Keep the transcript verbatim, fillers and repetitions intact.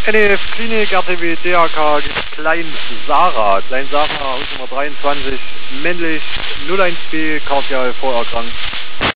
N E F Klinik, R T W D A K, Klein Sarah, Klein Sarah, Hausnummer dreiundzwanzig, männlich, null eins B, kardial vorerkrankt.